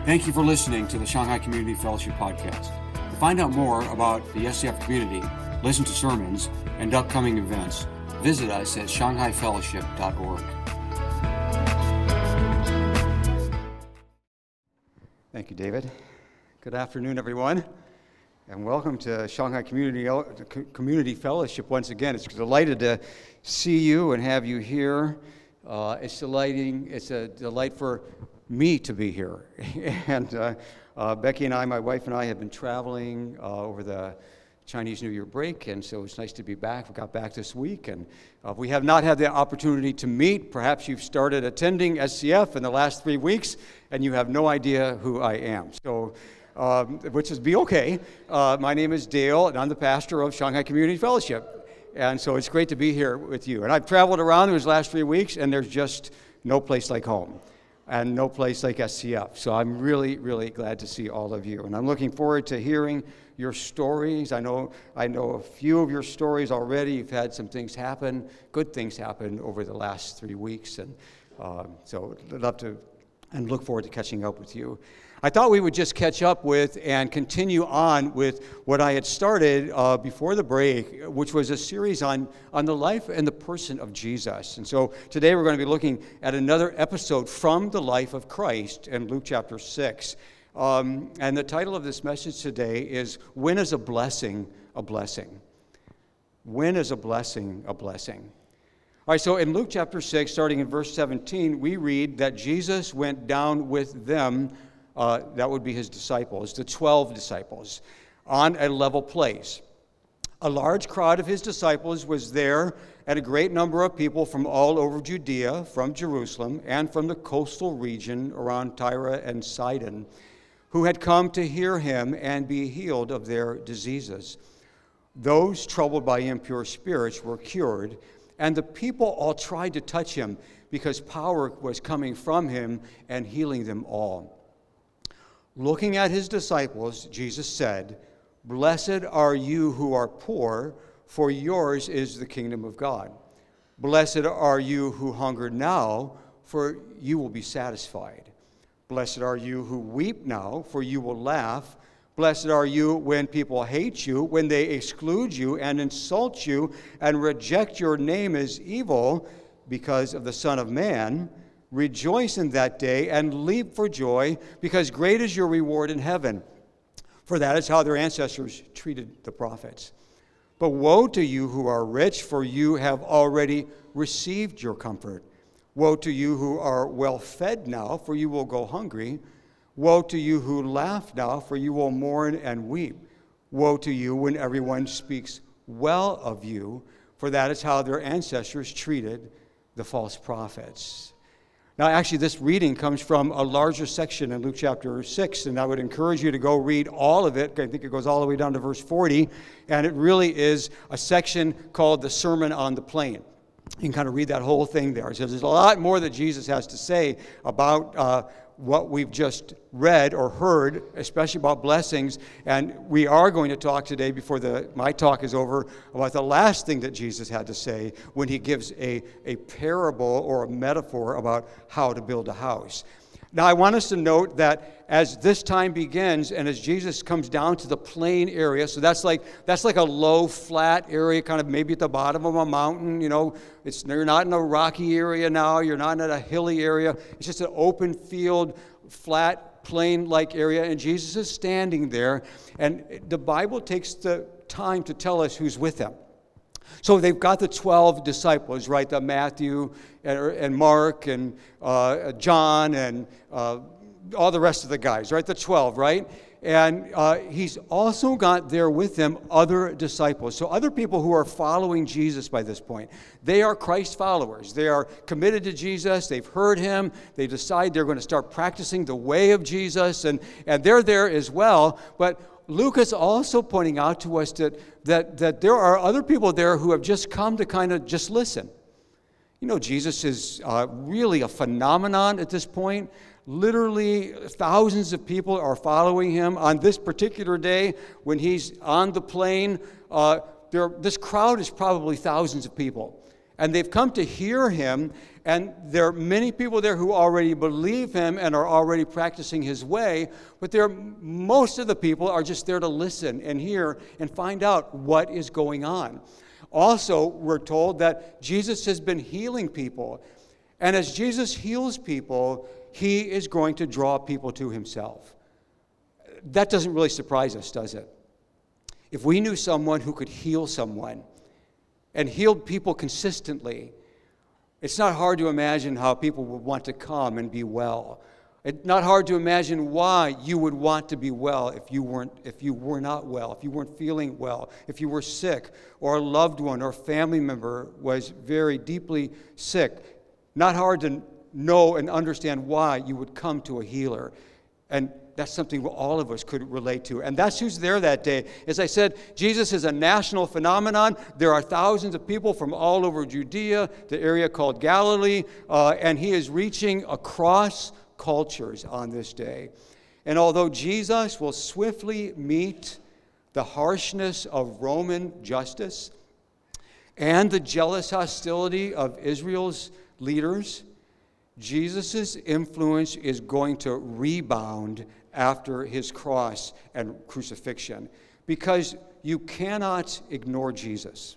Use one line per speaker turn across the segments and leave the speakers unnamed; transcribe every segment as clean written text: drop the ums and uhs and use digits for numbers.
Thank you for listening to the Shanghai Community Fellowship Podcast. To find out more about the SCF community, listen to sermons, and upcoming events, visit us at shanghaifellowship.org.
Thank you, David. Good afternoon, everyone, and welcome to Shanghai Community Fellowship once again. It's delighted to see you and have you here. It's a delight for me to be here. And Becky and I, my wife and I, have been traveling over the Chinese New Year break, and so it's nice to be back. We got back this week, and we have not had the opportunity to meet. Perhaps you've started attending SCF in the last 3 weeks, and you have no idea who I am. So, which is be okay. My name is Dale, and I'm the pastor of Shanghai Community Fellowship. And so it's great to be here with you. And I've traveled around these last 3 weeks, and there's just no place like home and no place like SCF. So I'm really, really glad to see all of you. And I'm looking forward to hearing your stories. I know a few of your stories already. You've had some things happen, good things happen over the last 3 weeks. And so I'd love to and look forward to catching up with you. I thought we would just catch up with and continue on with what I had started before the break, which was a series on the life and the person of Jesus. And so today we're going to be looking at another episode from the life of Christ in Luke chapter 6. And the title of this message today is, When is a Blessing a Blessing? When is a blessing a blessing? All right, so in Luke chapter 6, starting in verse 17, we read that Jesus went down with them, that would be his disciples, the 12 disciples, on a level place. A large crowd of his disciples was there, and a great number of people from all over Judea, from Jerusalem, and from the coastal region around Tyre and Sidon, who had come to hear him and be healed of their diseases. Those troubled by impure spirits were cured, and the people all tried to touch him because power was coming from him and healing them all. Looking at his disciples, Jesus said, "Blessed are you who are poor, for yours is the kingdom of God. Blessed are you who hunger now, for you will be satisfied. Blessed are you who weep now, for you will laugh. Blessed are you when people hate you, when they exclude you and insult you and reject your name as evil because of the Son of Man. Rejoice in that day and leap for joy, because great is your reward in heaven. For that is how their ancestors treated the prophets. But woe to you who are rich, for you have already received your comfort. Woe to you who are well fed now, for you will go hungry. Woe to you who laugh now, for you will mourn and weep. Woe to you when everyone speaks well of you, for that is how their ancestors treated the false prophets." Now, actually, this reading comes from a larger section in Luke chapter 6, and I would encourage you to go read all of it. I think it goes all the way down to verse 40, and it really is a section called the Sermon on the Plain. You can kind of read that whole thing there. So there's a lot more that Jesus has to say about what we've just read or heard, especially about blessings. And we are going to talk today, before my talk is over, about the last thing that Jesus had to say when he gives a parable or a metaphor about how to build a house. Now, I want us to note that as this time begins and as Jesus comes down to the plain area, so that's like a low, flat area, kind of maybe at the bottom of a mountain, you're not in a rocky area now, you're not in a hilly area, it's just an open field, flat, plain-like area, and Jesus is standing there, and the Bible takes the time to tell us who's with him. So they've got the 12 disciples, right? The Matthew and Mark and John and all the rest of the guys, right? The 12, right? And he's also got there with him other disciples. So other people who are following Jesus by this point. They are Christ followers. They are committed to Jesus. They've heard him. They decide they're going to start practicing the way of Jesus. And they're there as well. But Luke is also pointing out to us that there are other people there who have just come to kind of just listen. Jesus is really a phenomenon at this point. Literally thousands of people are following him on this particular day when he's on the plain. This crowd is probably thousands of people. And they've come to hear him, and there are many people there who already believe him and are already practicing his way, but most of the people are just there to listen and hear and find out what is going on. Also, we're told that Jesus has been healing people, and as Jesus heals people, he is going to draw people to himself. That doesn't really surprise us, does it? If we knew someone who could heal someone and healed people consistently, it's not hard to imagine how people would want to come and be well. It's not hard to imagine why you would want to be well if you were not well, if you weren't feeling well, if you were sick, or a loved one or family member was very deeply sick. Not hard to know and understand why you would come to a healer. And that's something all of us could relate to. And that's who's there that day. As I said, Jesus is a national phenomenon. There are thousands of people from all over Judea, the area called Galilee, and he is reaching across cultures on this day. And although Jesus will swiftly meet the harshness of Roman justice and the jealous hostility of Israel's leaders, Jesus' influence is going to rebound after his cross and crucifixion, because you cannot ignore Jesus.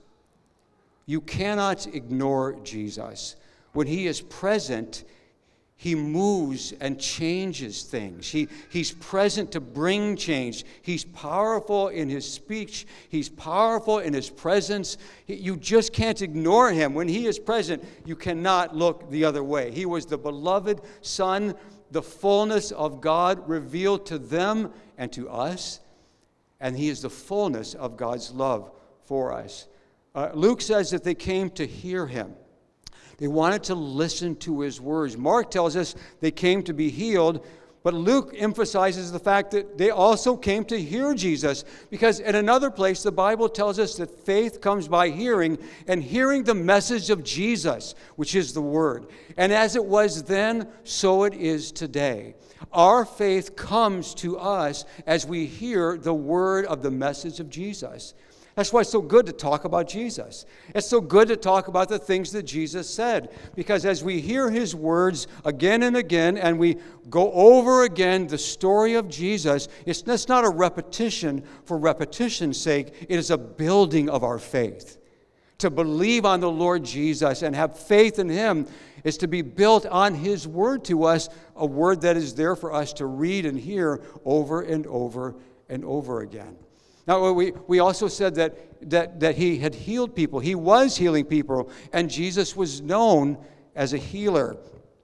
You cannot ignore Jesus. When he is present, he moves and changes things. He's present to bring change. He's powerful in his speech. He's powerful in his presence. You just can't ignore him. When he is present, you cannot look the other way. He was the beloved Son, the fullness of God revealed to them and to us, and he is the fullness of God's love for us. Luke says that they came to hear him. They wanted to listen to his words. Mark tells us they came to be healed, but Luke emphasizes the fact that they also came to hear Jesus, because in another place the Bible tells us that faith comes by hearing, and hearing the message of Jesus, which is the Word. And as it was then, so it is today. Our faith comes to us as we hear the word of the message of Jesus. That's why it's so good to talk about Jesus. It's so good to talk about the things that Jesus said, because as we hear his words again and again, and we go over again the story of Jesus, it's not a repetition for repetition's sake. It is a building of our faith. To believe on the Lord Jesus and have faith in him is to be built on his word to us, a word that is there for us to read and hear over and over and over again. Now, we also said that he had healed people. He was healing people, and Jesus was known as a healer.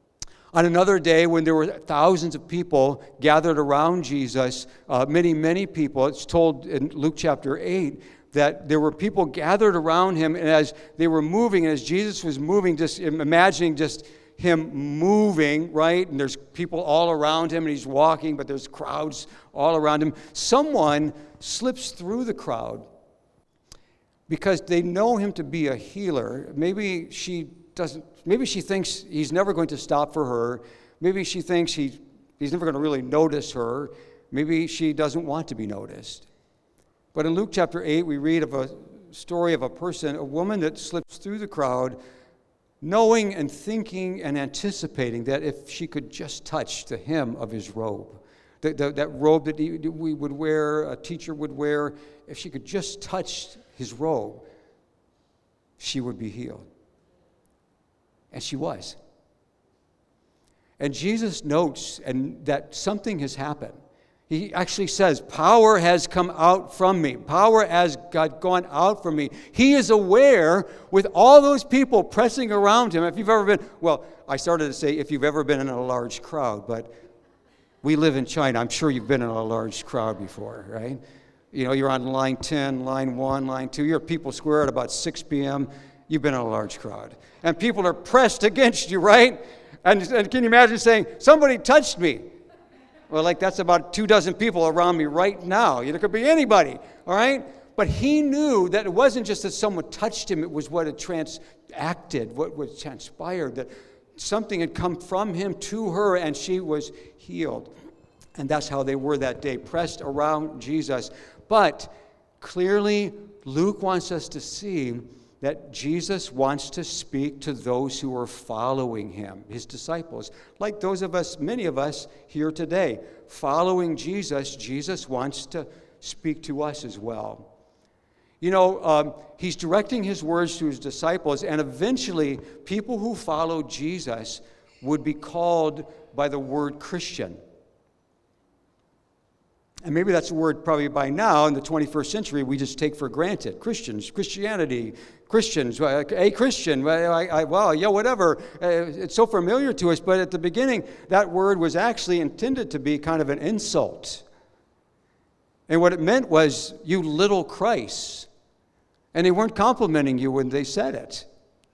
On another day, when there were thousands of people gathered around Jesus, many people, it's told in Luke chapter 8, that there were people gathered around him, and as they were moving, and as Jesus was moving, just imagining just him moving, right? And there's people all around him, and he's walking, but there's crowds all around him. Someone slips through the crowd because they know him to be a healer. Maybe she thinks he's never going to stop for her. Maybe she thinks he's never going to really notice her. Maybe she doesn't want to be noticed. But in Luke chapter 8, we read of a story of a woman that slips through the crowd, knowing and thinking and anticipating that if she could just touch the hem of his robe, that robe that we would wear, a teacher would wear, if she could just touch his robe, she would be healed. And she was. And Jesus notes that something has happened. He actually says, power has come out from me. Power has gone out from me. He is aware with all those people pressing around him. If you've ever been, I started to say if you've ever been in a large crowd, but we live in China. I'm sure you've been in a large crowd before, right? You know, you're on line 10, line 1, line 2. You're at People's Square at about 6 p.m. You've been in a large crowd. And people are pressed against you, right? And can you imagine saying, somebody touched me? Well, that's about 24 people around me right now. It could be anybody, all right? But he knew that it wasn't just that someone touched him, it was what had what transpired, that something had come from him to her, and she was healed. And that's how they were that day, pressed around Jesus. But clearly, Luke wants us to see that Jesus wants to speak to those who are following him, his disciples. Like those of us, many of us here today, following Jesus, Jesus wants to speak to us as well. You know, he's directing his words to his disciples, and eventually people who follow Jesus would be called by the word Christian. And maybe that's a word probably by now in the 21st century we just take for granted. Christians, Christianity, Christians, a Christian, well, yeah, whatever. It's so familiar to us, but at the beginning that word was actually intended to be kind of an insult. And what it meant was, you little Christ. And they weren't complimenting you when they said it.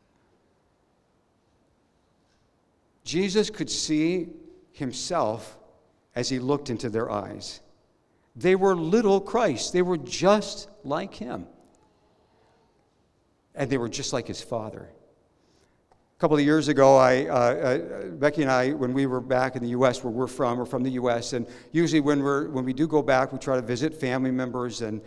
Jesus could see himself as he looked into their eyes. They were little Christ. They were just like him. And they were just like his Father. A couple of years ago, Becky and I, when we were back in the U.S., where we're from the U.S., and usually when we do go back, we try to visit family members, and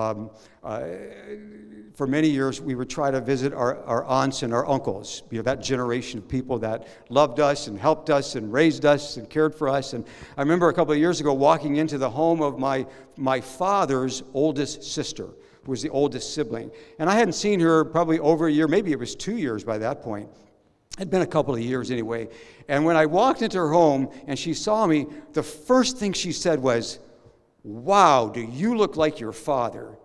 for many years, we would try to visit our aunts and our uncles, that generation of people that loved us and helped us and raised us and cared for us. And I remember a couple of years ago walking into the home of my father's oldest sister, who was the oldest sibling. And I hadn't seen her probably over a year, maybe it was 2 years by that point. It had been a couple of years anyway. And when I walked into her home and she saw me, the first thing she said was, "Wow, do you look like your father?"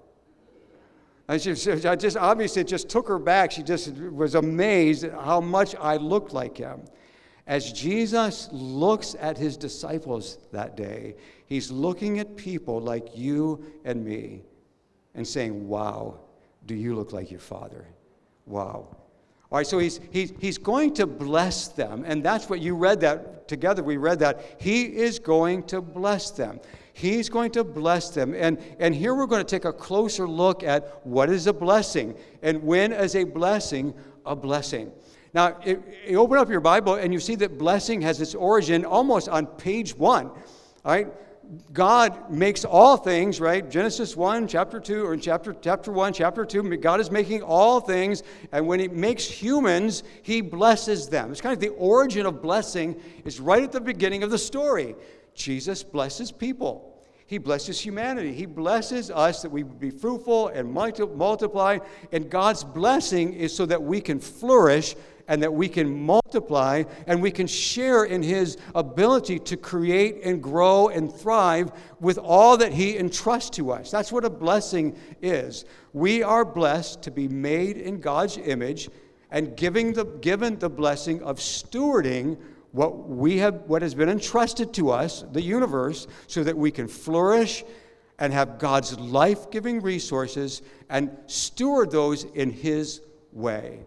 Obviously, it just took her back. She just was amazed at how much I looked like him. As Jesus looks at his disciples that day, he's looking at people like you and me and saying, "Wow, do you look like your father? Wow." All right, so he's going to bless them, and that's what you read that together. We read that he is going to bless them. He's going to bless them, and here we're going to take a closer look at what is a blessing, and when is a blessing a blessing. Now, you open up your Bible and you see that blessing has its origin almost on page 1. All right. God makes all things, right? Genesis 1, chapter 2, or in chapter 1, chapter 2, God is making all things, and when he makes humans, he blesses them. It's kind of the origin of blessing is right at the beginning of the story. Jesus blesses people. He blesses humanity. He blesses us that we would be fruitful and multiply, and God's blessing is so that we can flourish and that we can multiply and we can share in his ability to create and grow and thrive with all that he entrusts to us. That's what a blessing is. We are blessed to be made in God's image and given the blessing of stewarding what has been entrusted to us, the universe, so that we can flourish and have God's life-giving resources and steward those in his way.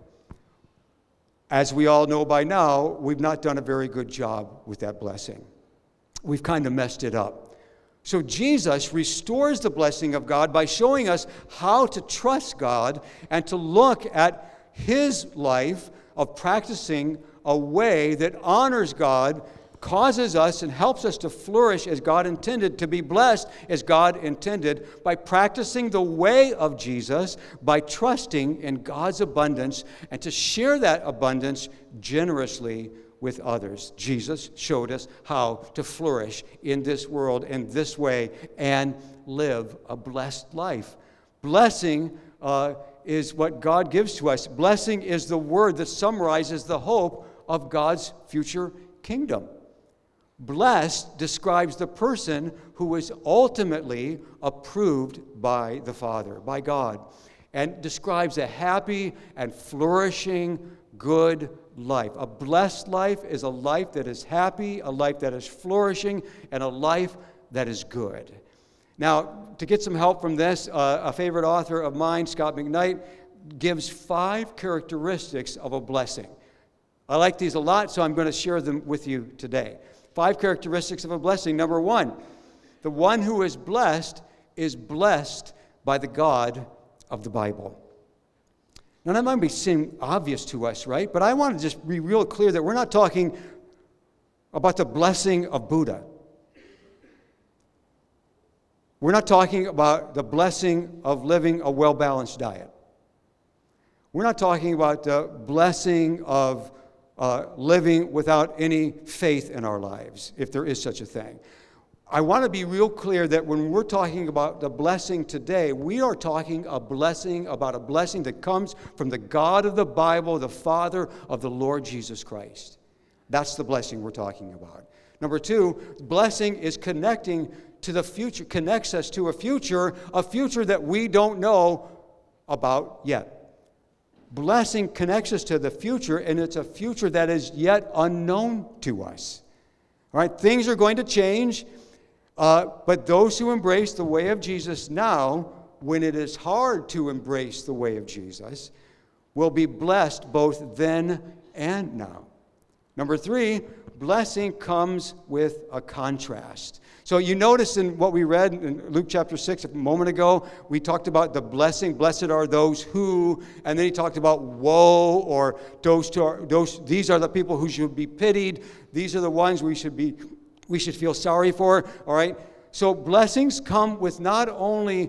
As we all know by now, we've not done a very good job with that blessing. We've kind of messed it up. So Jesus restores the blessing of God by showing us how to trust God and to look at his life of practicing a way that honors God, causes us and helps us to flourish as God intended, to be blessed as God intended, by practicing the way of Jesus, by trusting in God's abundance, and to share that abundance generously with others. Jesus showed us how to flourish in this world in this way and live a blessed life. Blessing is what God gives to us. Blessing is the word that summarizes the hope of God's future kingdom. Blessed describes the person who is ultimately approved by the Father, by God, and describes a happy and flourishing, good life. A blessed life is a life that is happy, a life that is flourishing, and a life that is good. Now, to get some help from this, a favorite author of mine, Scott McKnight, gives 5 characteristics of a blessing. I like these a lot, so I'm going to share them with you today. 5 characteristics of a blessing. Number 1, the one who is blessed by the God of the Bible. Now, that might seem obvious to us, right? But I want to just be real clear that we're not talking about the blessing of Buddha. We're not talking about the blessing of living a well-balanced diet. We're not talking about the blessing of living without any faith in our lives, if there is such a thing. I want to be real clear that when we're talking about the blessing today, we are talking about a blessing that comes from the God of the Bible, the Father of the Lord Jesus Christ. That's the blessing we're talking about. Number two, blessing is connecting to the future, connects us to a future that we don't know about yet. Blessing connects us to the future, and it's a future that is yet unknown to us. All right, things are going to change, but those who embrace the way of Jesus now, when it is hard to embrace the way of Jesus, will be blessed both then and now. Number three, blessing comes with a contrast. So you notice in what we read in Luke chapter 6 a moment ago, we talked about the blessing. Blessed are those who, and then he talked about woe, or these are the people who should be pitied. These are the ones we should feel sorry for. All right. So blessings come with not only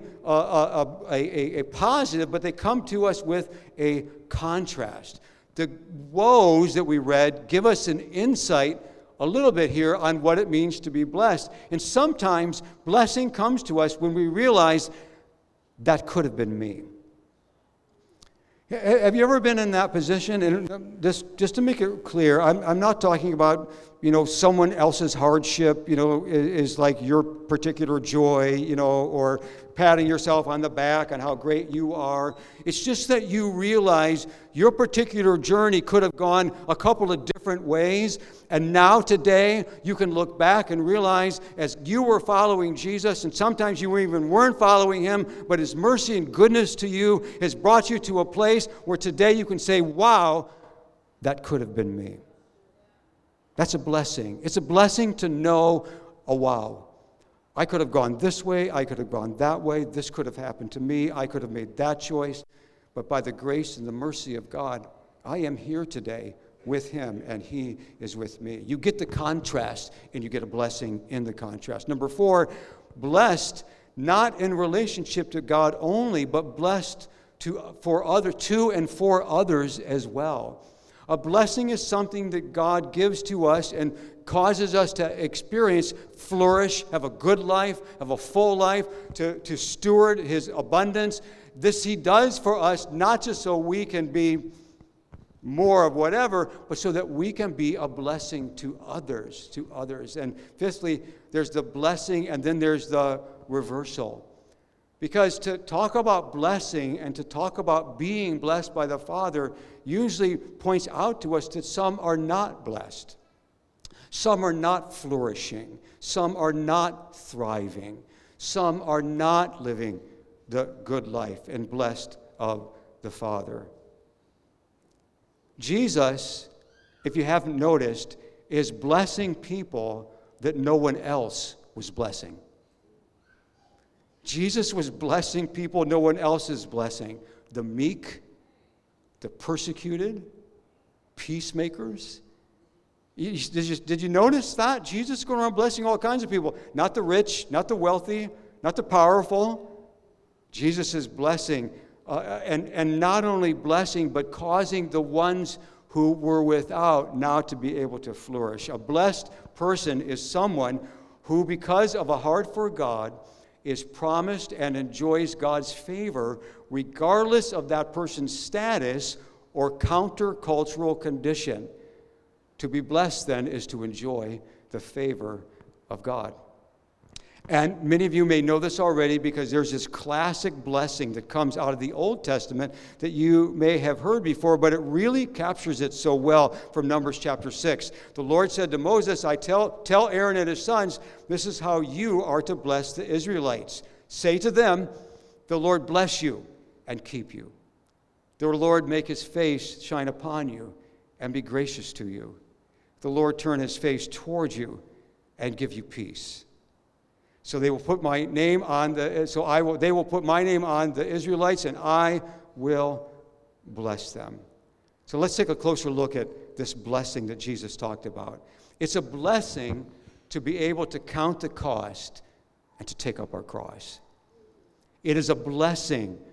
a positive, but they come to us with a contrast. The woes that we read give us an insight a little bit here on what it means to be blessed. And sometimes blessing comes to us when we realize that could have been me. Have you ever been in that position? And just to make it clear, I'm not talking about, someone else's hardship, is like your particular joy, or patting yourself on the back on how great you are. It's just that you realize your particular journey could have gone a couple of different ways. And now today, you can look back and realize as you were following Jesus, and sometimes you even weren't following him, but his mercy and goodness to you has brought you to a place where today you can say, wow, that could have been me. That's a blessing. It's a blessing to know, oh, wow, I could have gone this way, I could have gone that way, this could have happened to me, I could have made that choice, but by the grace and the mercy of God, I am here today with him, and he is with me. You get the contrast, and you get a blessing in the contrast. Number four, blessed not in relationship to God only, but blessed to and for others as well. A blessing is something that God gives to us and causes us to experience, flourish, have a good life, have a full life, to steward his abundance. This he does for us, not just so we can be more of whatever, but so that we can be a blessing to others. And fifthly, there's the blessing, and then there's the reversal. Because to talk about blessing and to talk about being blessed by the Father usually points out to us that some are not blessed. Some are not flourishing. Some are not thriving. Some are not living the good life and blessed of the Father. Jesus, if you haven't noticed, is blessing people that no one else was blessing. Jesus was blessing people no one else is blessing. The meek, the persecuted, peacemakers. Did you notice that? Jesus is going around blessing all kinds of people. Not the rich, not the wealthy, not the powerful. Jesus is blessing, and not only blessing, but causing the ones who were without now to be able to flourish. A blessed person is someone who, because of a heart for God, is promised and enjoys God's favor regardless of that person's status or countercultural condition. To be blessed, then, is to enjoy the favor of God. And many of you may know this already because there's this classic blessing that comes out of the Old Testament that you may have heard before, but it really captures it so well from Numbers chapter 6. The Lord said to Moses, I tell Aaron and his sons, this is how you are to bless the Israelites. Say to them, the Lord bless you and keep you. The Lord make his face shine upon you and be gracious to you. The Lord turn his face towards you and give you peace. So they will put my name on they will put my name on the Israelites, and I will bless them. So let's take a closer look at this blessing that Jesus talked about. It's a blessing to be able to count the cost and to take up our cross. It is a blessing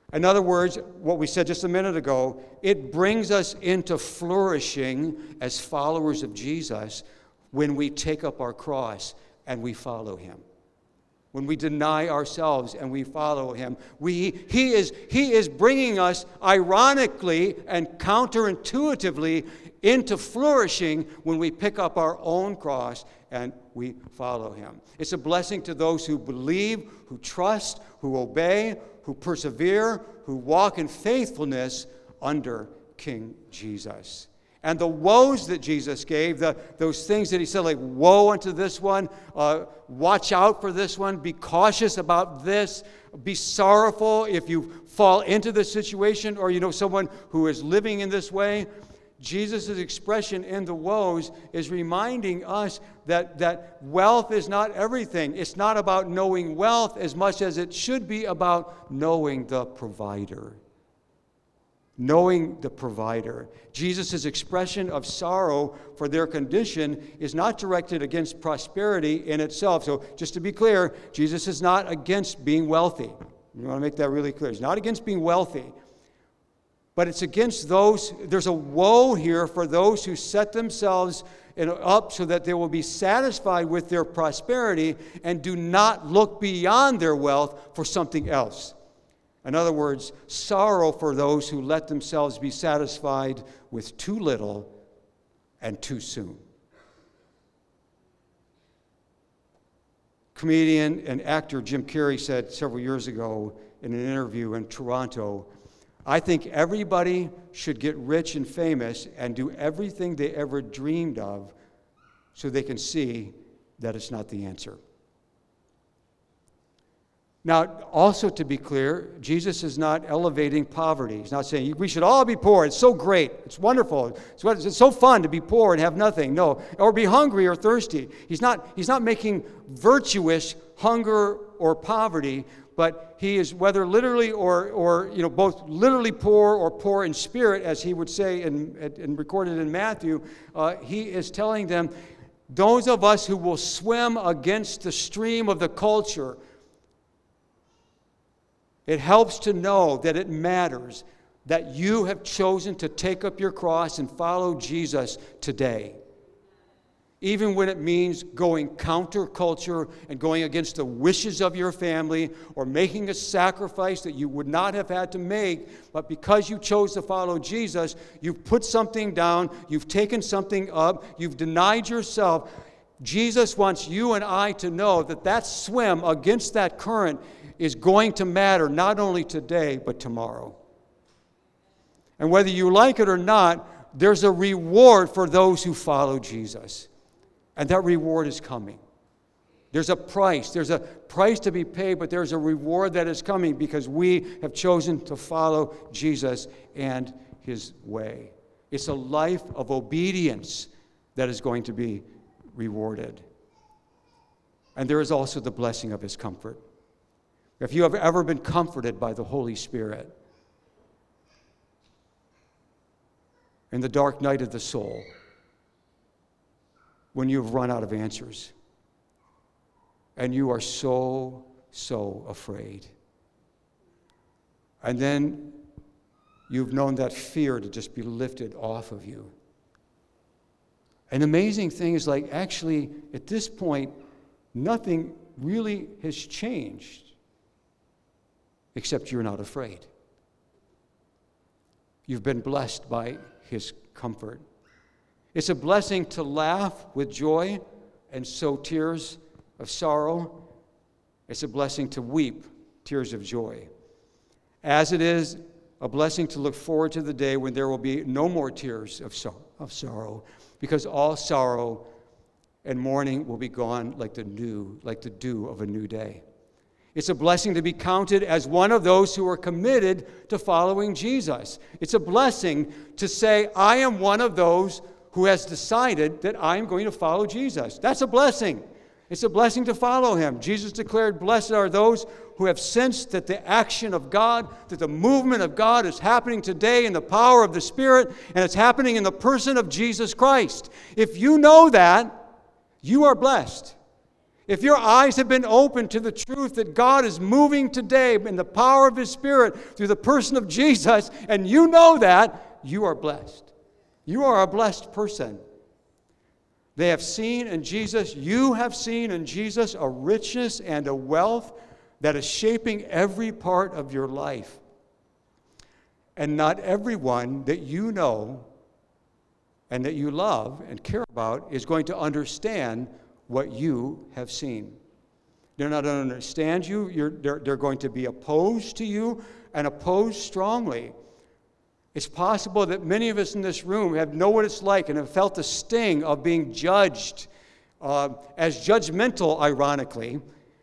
In other words, what we said just a minute ago, it brings us into flourishing as followers of Jesus when we take up our cross and we follow him. When we deny ourselves and we follow him, he is bringing us, ironically and counterintuitively, into flourishing when we pick up our own cross and we follow him. It's a blessing to those who believe, who trust, who obey, who persevere, who walk in faithfulness under King Jesus. And the woes that Jesus gave, those things that he said, like, woe unto this one, watch out for this one, be cautious about this, be sorrowful if you fall into this situation, or you know someone who is living in this way. Jesus' expression in the woes is reminding us that wealth is not everything. It's not about knowing wealth as much as it should be about knowing the provider. Knowing the provider. Jesus' expression of sorrow for their condition is not directed against prosperity in itself. So just to be clear, Jesus is not against being wealthy. You want to make that really clear. He's not against being wealthy. But it's against those, there's a woe here for those who set themselves up so that they will be satisfied with their prosperity and do not look beyond their wealth for something else. In other words, sorrow for those who let themselves be satisfied with too little and too soon. Comedian and actor Jim Carrey said several years ago in an interview in Toronto, "I think everybody should get rich and famous and do everything they ever dreamed of so they can see that it's not the answer." Now, also to be clear, Jesus is not elevating poverty. He's not saying we should all be poor. It's so great. It's wonderful. It's so fun to be poor and have nothing. No, or be hungry or thirsty. He's not making virtuous hunger or poverty, but he is whether literally or both literally poor or poor in spirit, as he would say and recorded in Matthew. He is telling them, those of us who will swim against the stream of the culture. It helps to know that it matters that you have chosen to take up your cross and follow Jesus today. Even when it means going counterculture and going against the wishes of your family or making a sacrifice that you would not have had to make, but because you chose to follow Jesus, you've put something down, you've taken something up, you've denied yourself. Jesus wants you and I to know that swim against that current is going to matter not only today, but tomorrow. And whether you like it or not, there's a reward for those who follow Jesus. And that reward is coming. There's a price. There's a price to be paid, but there's a reward that is coming because we have chosen to follow Jesus and his way. It's a life of obedience that is going to be rewarded. And there is also the blessing of his comfort. If you have ever been comforted by the Holy Spirit in the dark night of the soul, when you've run out of answers and you are so afraid, and then you've known that fear to just be lifted off of you. An amazing thing is actually at this point, nothing really has changed. Except you're not afraid. You've been blessed by his comfort. It's a blessing to laugh with joy and sow tears of sorrow. It's a blessing to weep tears of joy. As it is a blessing to look forward to the day when there will be no more tears of sorrow, because all sorrow and mourning will be gone like the dew of a new day. It's a blessing to be counted as one of those who are committed to following Jesus. It's a blessing to say, I am one of those who has decided that I am going to follow Jesus. That's a blessing. It's a blessing to follow him. Jesus declared, blessed are those who have sensed that the action of God, that the movement of God is happening today in the power of the Spirit, and it's happening in the person of Jesus Christ. If you know that, you are blessed. if your eyes have been opened to the truth that God is moving today in the power of His Spirit through the person of Jesus, and you know that, you are blessed. You are a blessed person. They have seen in Jesus, you have seen in Jesus a richness and a wealth that is shaping every part of your life. And not everyone that you know and that you love and care about is going to understand what you have seen. They're not going to understand you. They're going to be opposed to you and opposed strongly. It's possible that many of us in this room know what it's like and have felt the sting of being judged as judgmental, ironically,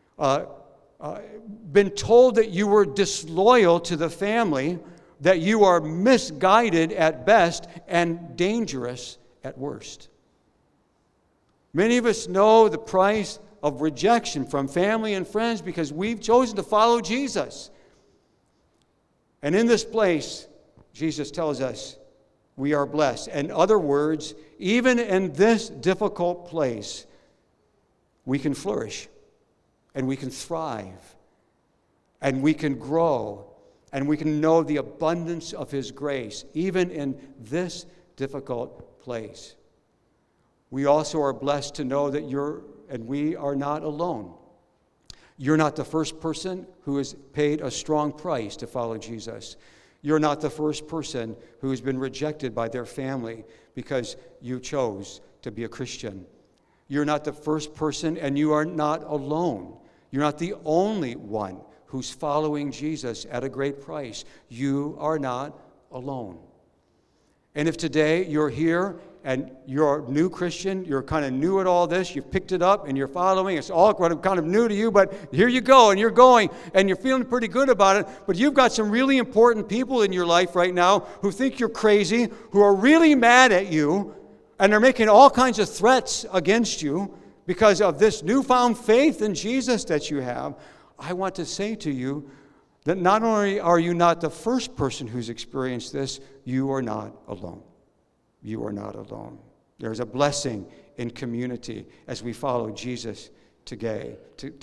been told that you were disloyal to the family, that you are misguided at best and dangerous at worst. Many of us know the price of rejection from family and friends because we've chosen to follow Jesus. And in this place, Jesus tells us we are blessed. In other words, even in this difficult place, we can flourish and we can thrive and we can grow and we can know the abundance of His grace, even in this difficult place. We also are blessed to know that we are not alone. You're not the first person who has paid a strong price to follow Jesus. You're not the first person who has been rejected by their family because you chose to be a Christian. You're not the first person, and you are not alone. You're not the only one who's following Jesus at a great price. You are not alone. And if today you're here and you're a new Christian, you're kind of new at all this, you've picked it up and you're following, it's all kind of new to you, but here you go and you're going and you're feeling pretty good about it, but you've got some really important people in your life right now who think you're crazy, who are really mad at you, and they're making all kinds of threats against you because of this newfound faith in Jesus that you have. I want to say to you that not only are you not the first person who's experienced this, you are not alone. You are not alone. There's a blessing in community as we follow Jesus together.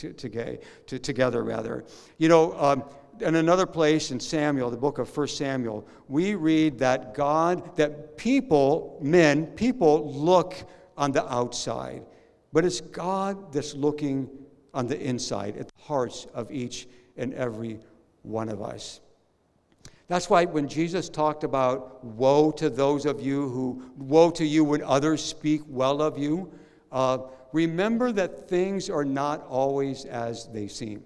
You know, in another place in Samuel, the book of 1 Samuel, we read that people look on the outside, but it's God that's looking on the inside, at the hearts of each and every one of us. That's why when Jesus talked about woe to you when others speak well of you, remember that things are not always as they seem.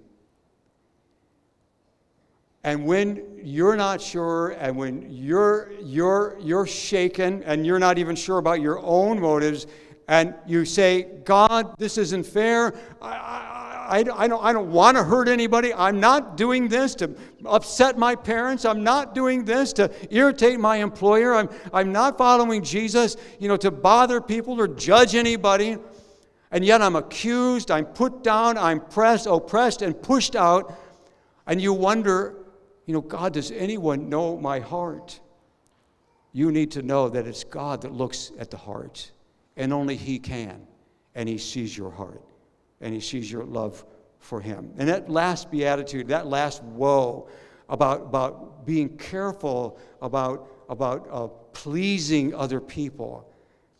And when you're not sure, and when you're shaken, and you're not even sure about your own motives, and you say, God, this isn't fair. I don't want to hurt anybody. I'm not doing this to upset my parents. I'm not doing this to irritate my employer. I'm not following Jesus, to bother people or judge anybody. And yet I'm accused, I'm put down, I'm oppressed, and pushed out. And you wonder, God, does anyone know my heart? You need to know that it's God that looks at the heart. And only He can. And He sees your heart. And He sees your love for Him. And that last beatitude, that last woe about being careful about pleasing other people.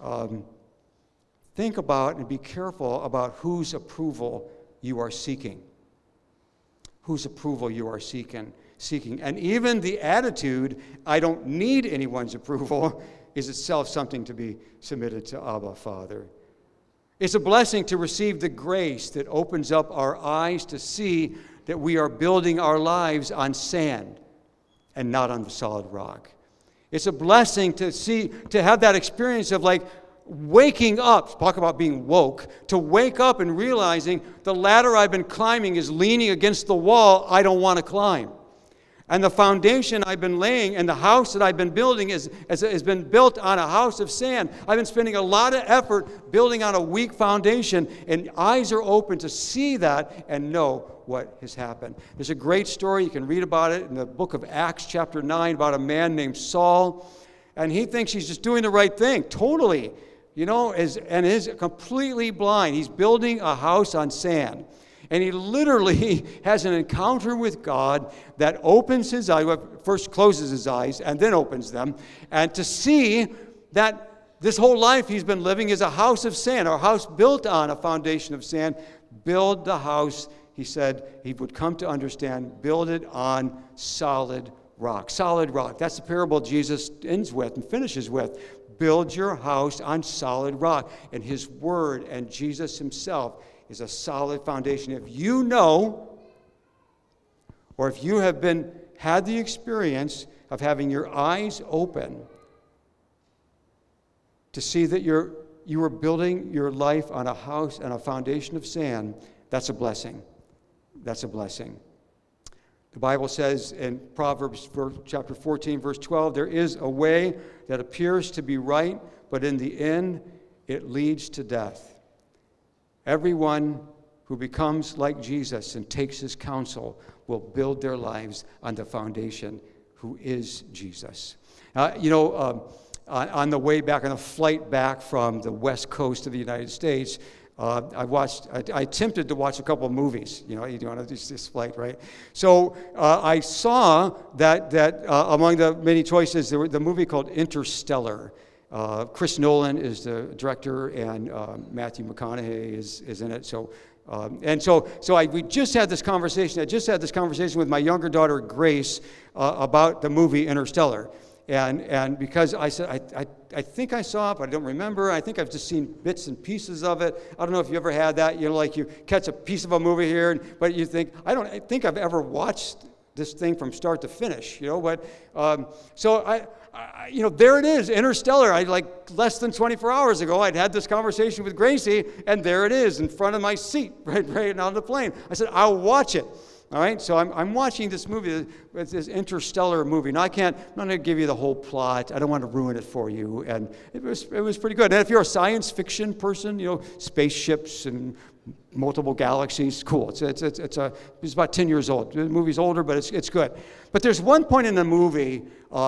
Think about and be careful about whose approval you are seeking. Whose approval you are seeking. And even the attitude, I don't need anyone's approval, is itself something to be submitted to Abba, Father. It's a blessing to receive the grace that opens up our eyes to see that we are building our lives on sand and not on the solid rock. It's a blessing to have that experience of waking up, talk about being woke, to wake up and realizing the ladder I've been climbing is leaning against the wall I don't want to climb. And the foundation I've been laying and the house that I've been building has been built on a house of sand. I've been spending a lot of effort building on a weak foundation, and eyes are open to see that and know what has happened. There's a great story. You can read about it in the book of Acts chapter 9 about a man named Saul. And he thinks he's just doing the right thing, totally. is completely blind. He's building a house on sand. And he literally has an encounter with God that opens his eyes, first closes his eyes and then opens them, and to see that this whole life he's been living is a house of sand, or a house built on a foundation of sand. Build the house, he said, he would come to understand, build it on solid rock. Solid rock. That's the parable Jesus ends with and finishes with. Build your house on solid rock. And his word and Jesus himself is a solid foundation. If you know, or if you have had the experience of having your eyes open to see that you are building your life on a house and a foundation of sand, that's a blessing. That's a blessing. The Bible says in Proverbs chapter 14, verse 12, there is a way that appears to be right, but in the end it leads to death. Everyone who becomes like Jesus and takes his counsel will build their lives on the foundation who is Jesus. On the way back, on the flight back from the west coast of the United States, I attempted to watch a couple of movies. You want to do this flight, right? So I saw that among the many choices, there was the movie called Interstellar. Chris Nolan is the director, and Matthew McConaughey is in it. So we just had this conversation. I just had this conversation with my younger daughter Grace about the movie Interstellar. And because I said, I think I saw it, but I don't remember. I think I've just seen bits and pieces of it. I don't know if you ever had that, like you catch a piece of a movie here, but you think, I think I've ever watched this thing from start to finish, but there it is, Interstellar. Less than 24 hours ago, I'd had this conversation with Gracie, and there it is in front of my seat, right on the plane. I said, I'll watch it. All right, so I'm watching this movie, this Interstellar movie. Now, I'm not going to give you the whole plot. I don't want to ruin it for you. And it was pretty good. And if you're a science fiction person, spaceships and multiple galaxies, cool. It's about 10 years old. The movie's older, but it's good. But there's one point in the movie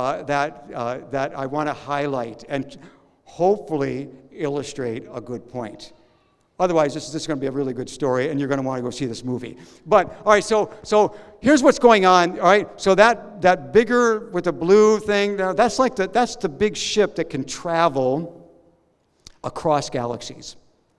that I want to highlight and hopefully illustrate a good point. Otherwise, this is going to be a really good story, and you're going to want to go see this movie. But, all right, so here's what's going on, all right? So that bigger with the blue thing, that's the big ship that can travel across galaxies.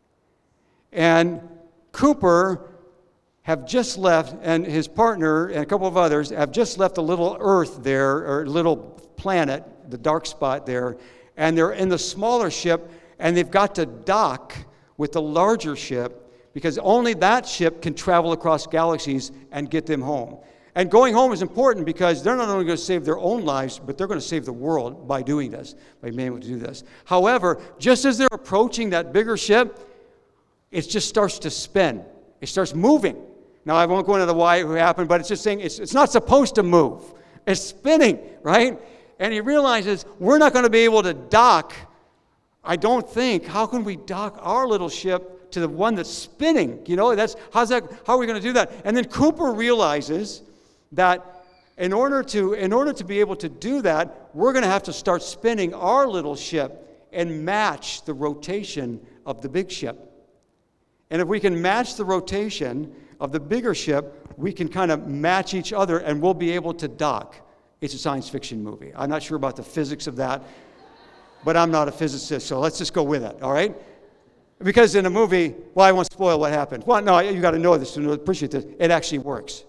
And Cooper have just left, and his partner and a couple of others have just left a little Earth there, or little planet, the dark spot there, and they're in the smaller ship, and they've got to dock with the larger ship, because only that ship can travel across galaxies and get them home. And going home is important because they're not only going to save their own lives, but they're going to save the world by doing this, by being able to do this. However, just as they're approaching that bigger ship, it just starts to spin. It starts moving. Now, I won't go into the why it happened, but it's just saying it's not supposed to move. It's spinning, right? And he realizes we're not going to be able to dock. I don't think. How can we dock our little ship to the one that's spinning? How are we going to do that? And then Cooper realizes that in order to be able to do that, we're going to have to start spinning our little ship and match the rotation of the big ship. And if we can match the rotation of the bigger ship, we can kind of match each other, and we'll be able to dock. It's a science fiction movie. I'm not sure about the physics of that. But I'm not a physicist, so let's just go with it, all right? Because in a movie, I won't spoil what happened. Well, no, you got to know this to appreciate this. It actually works.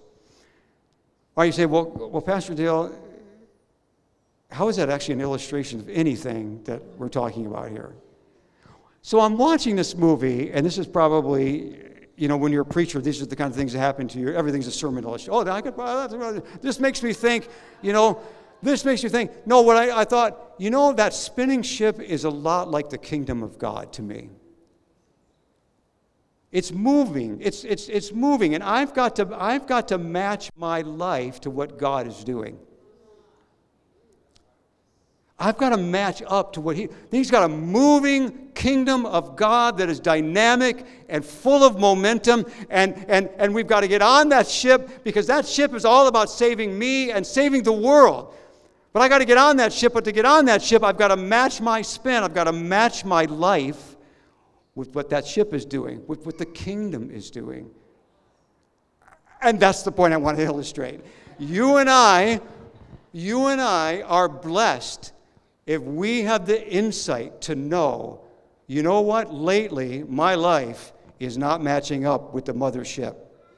Or you say, well, Pastor Dale, how is that actually an illustration of anything that we're talking about here? So I'm watching this movie, and this is probably, when you're a preacher, these are the kind of things that happen to you. Everything's a sermon illustration. This makes me think, This makes you think, no, what I thought, that spinning ship is a lot like the kingdom of God to me. It's moving. It's moving, and I've got to match my life to what God is doing. I've got to match up to what he's got a moving kingdom of God that is dynamic and full of momentum, and we've got to get on that ship, because that ship is all about saving me and saving the world. But I got to get on that ship. But to get on that ship, I've got to match my spin. I've got to match my life with what that ship is doing, with what the kingdom is doing. And that's the point I want to illustrate. You and I are blessed if we have the insight to know, you know what? Lately, my life is not matching up with the mothership.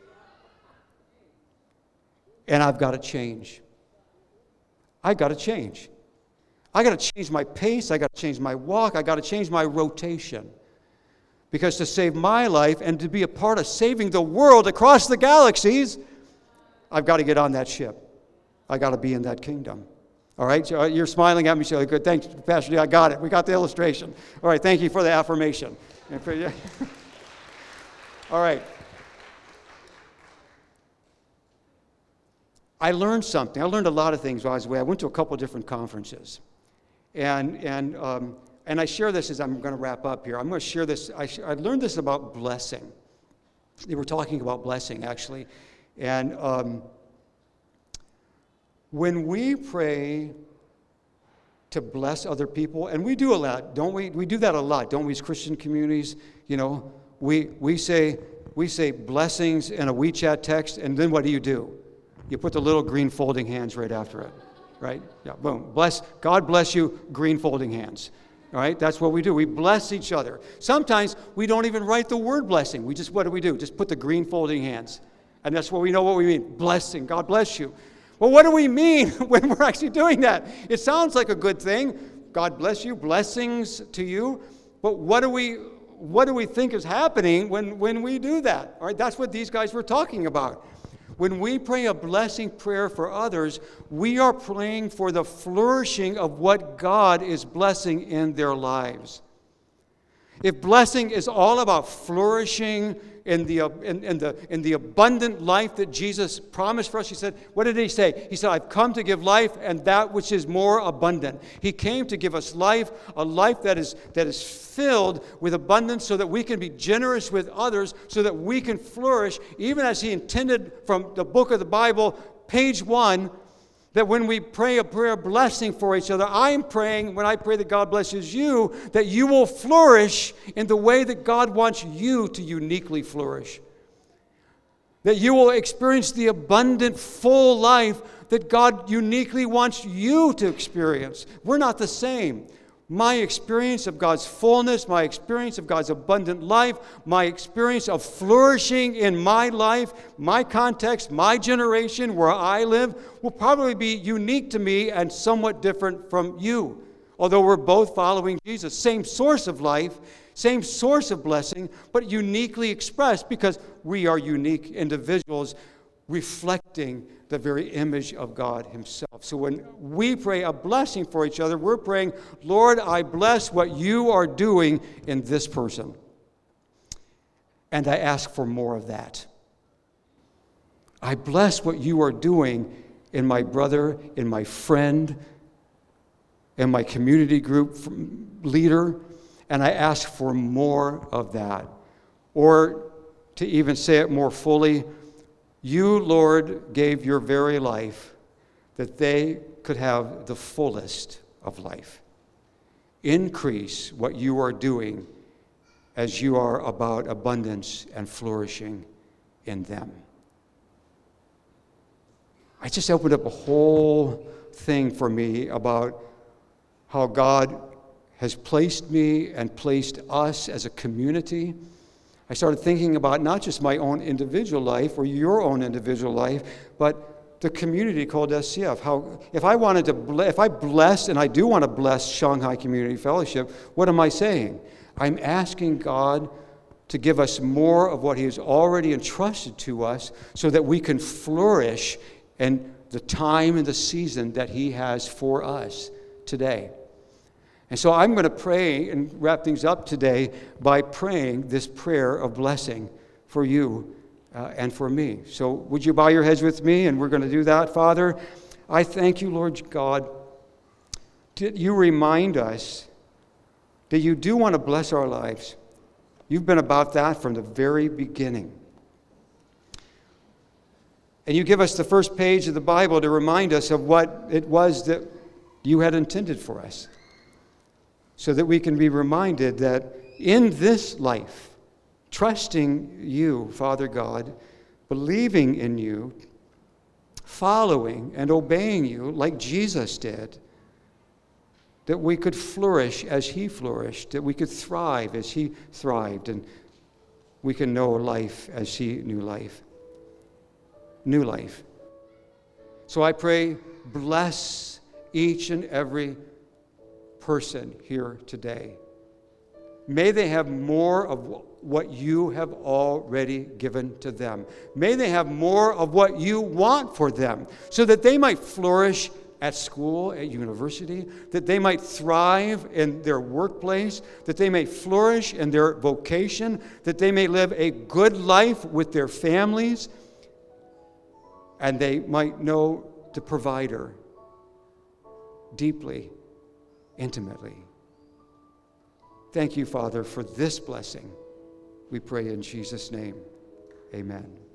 And I've got to change. I got to change. I got to change my pace. I got to change my walk. I got to change my rotation. Because to save my life and to be a part of saving the world across the galaxies, I've got to get on that ship. I got to be in that kingdom. All right? You're smiling at me, so good. Thanks, Pastor D. I got it. We got the illustration. All right. Thank you for the affirmation. All right. I learned something. I learned a lot of things while I was away. I went to a couple different conferences. And I share this as I'm going to wrap up here. I'm going to share this. I learned this about blessing. They were talking about blessing, actually. And when we pray to bless other people, and we do a lot, don't we? We do that a lot, don't we, as Christian communities? You know, we say blessings in a WeChat text, and then what do? You put the little green folding hands right after it, right? Yeah, boom. God bless you, green folding hands. All right, that's what we do. We bless each other. Sometimes we don't even write the word blessing. What do? Just put the green folding hands. And that's what we know what we mean. Blessing. God bless you. Well, what do we mean when we're actually doing that? It sounds like a good thing. God bless you. Blessings to you. But what do we think is happening when we do that? All right, that's what these guys were talking about. When we pray a blessing prayer for others, we are praying for the flourishing of what God is blessing in their lives. If blessing is all about flourishing in the abundant life that Jesus promised for us, he said, what did he say? He said, I've come to give life and that which is more abundant. He came to give us life, a life that is filled with abundance so that we can be generous with others, so that we can flourish, even as he intended from the book of the Bible, page 1, that when we pray a prayer of blessing for each other, I'm praying, when I pray that God blesses you, that you will flourish in the way that God wants you to uniquely flourish. That you will experience the abundant, full life that God uniquely wants you to experience. We're not the same. My experience of God's fullness, my experience of God's abundant life, my experience of flourishing in my life, my context, my generation, where I live, will probably be unique to me and somewhat different from you. Although we're both following Jesus. Same source of life, same source of blessing, but uniquely expressed because we are unique individuals reflecting the very image of God himself. So when we pray a blessing for each other, we're praying, Lord, I bless what you are doing in this person. And I ask for more of that. I bless what you are doing in my brother, in my friend, in my community group leader, and I ask for more of that. Or to even say it more fully, you, Lord, gave your very life that they could have the fullest of life. Increase what you are doing as you are about abundance and flourishing in them. I just opened up a whole thing for me about how God has placed me and placed us as a community. I started thinking about not just my own individual life or your own individual life, but the community called SCF. How, if I bless, and I do want to bless Shanghai Community Fellowship, what am I saying? I'm asking God to give us more of what he has already entrusted to us so that we can flourish in the time and the season that he has for us today. And so I'm going to pray and wrap things up today by praying this prayer of blessing for you and for me. So would you bow your heads with me? And we're going to do that. Father, I thank you, Lord God, that you remind us that you do want to bless our lives. You've been about that from the very beginning. And you give us the first page of the Bible to remind us of what it was that you had intended for us, so that we can be reminded that in this life, trusting you, Father God, believing in you, following and obeying you like Jesus did, that we could flourish as he flourished, that we could thrive as he thrived, and we can know life as he knew life. New life. So I pray, bless each and every person here today. May they have more of what you have already given to them. May they have more of what you want for them, so that they might flourish at school, at university, that they might thrive in their workplace, that they may flourish in their vocation, that they may live a good life with their families, and they might know the provider deeply, intimately. Thank you, Father, for this blessing. We pray in Jesus' name. Amen.